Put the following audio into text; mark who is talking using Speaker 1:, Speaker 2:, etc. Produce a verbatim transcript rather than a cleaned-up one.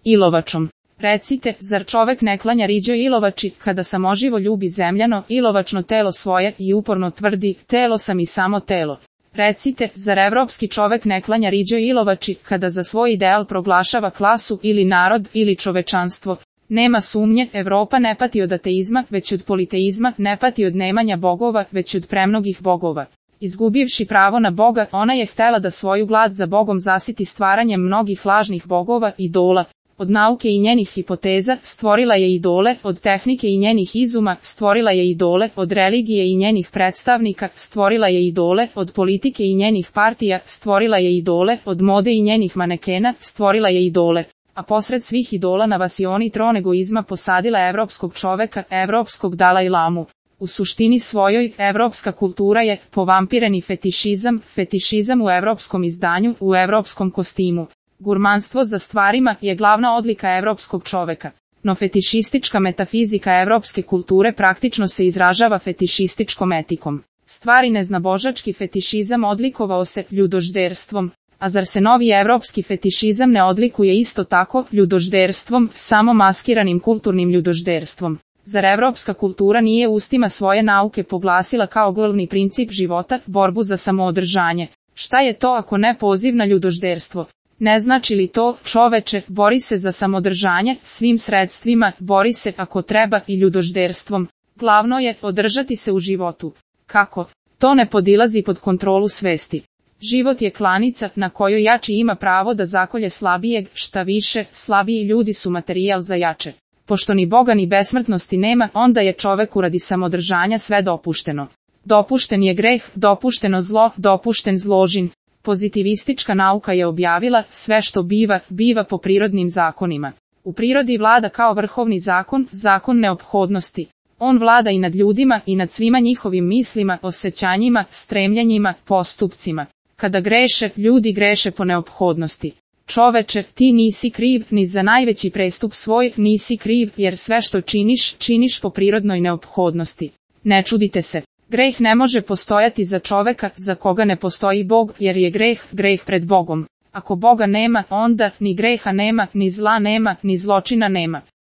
Speaker 1: ilovačom. Recite, zar čovek ne klanja riđoj ilovači, kada samoživo ljubi zemljano, ilovačno telo svoje i uporno tvrdi, telo sam i samo telo. Recite, zar evropski čovek ne klanja riđoj ilovači, kada za svoj ideal proglašava klasu ili narod ili čovečanstvo. Nema sumnje, Evropa ne pati od ateizma, već od politeizma, ne pati od nemanja bogova, već od premnogih bogova. Izgubivši pravo na Boga, ona je htela da svoju glad za Bogom zasiti stvaranjem mnogih lažnih bogova, idola. Od nauke i njenih hipoteza stvorila je idole, od tehnike i njenih izuma stvorila je idole, od religije i njenih predstavnika stvorila je idole, od politike i njenih partija stvorila je idole, od mode i njenih manekena stvorila je idole. A posred svih idola na vasioni tron egoizma posadila evropskog čoveka, evropskog Dalaj Lamu. U suštini svojoj, evropska kultura je povampireni fetišizam, fetišizam u evropskom izdanju, u evropskom kostimu. Gurmanstvo za stvarima je glavna odlika evropskog čoveka. No fetišistička metafizika evropske kulture praktično se izražava fetišističkom etikom. Stvari neznabožački fetišizam odlikovao se ljudožderstvom. A zar se novi evropski fetišizam ne odlikuje isto tako ljudožderstvom, samo maskiranim kulturnim ljudožderstvom? Zar evropska kultura nije ustima svoje nauke poglasila kao glavni princip života borbu za samoodržanje? Šta je to ako ne poziv na ljudožderstvo? Ne znači li to, čoveče, bori se za samodržanje, svim sredstvima, bori se ako treba i ljudožderstvom. Glavno je održati se u životu. Kako? To ne podilazi pod kontrolu svesti. Život je klanica na kojoj jači ima pravo da zakolje slabijeg, šta više, slabiji ljudi su materijal za jače. Pošto ni Boga ni besmrtnosti nema, onda je čoveku radi samodržanja sve dopušteno. Dopušten je greh, dopušteno zlo, dopušten zložin. Pozitivistička nauka je objavila, sve što biva, biva po prirodnim zakonima. U prirodi vlada kao vrhovni zakon, zakon neophodnosti. On vlada i nad ljudima i nad svima njihovim mislima, osjećanjima, stremljenjima, postupcima. Kada greše, ljudi greše po neophodnosti. Čoveče, ti nisi kriv ni za najveći prestup svoj, nisi kriv jer sve što činiš, činiš po prirodnoj neophodnosti. Ne čudite se. Greh ne može postojati za čoveka, za koga ne postoji Bog, jer je greh, greh pred Bogom. Ako Boga nema, onda ni greha nema, ni zla nema, ni zločina nema.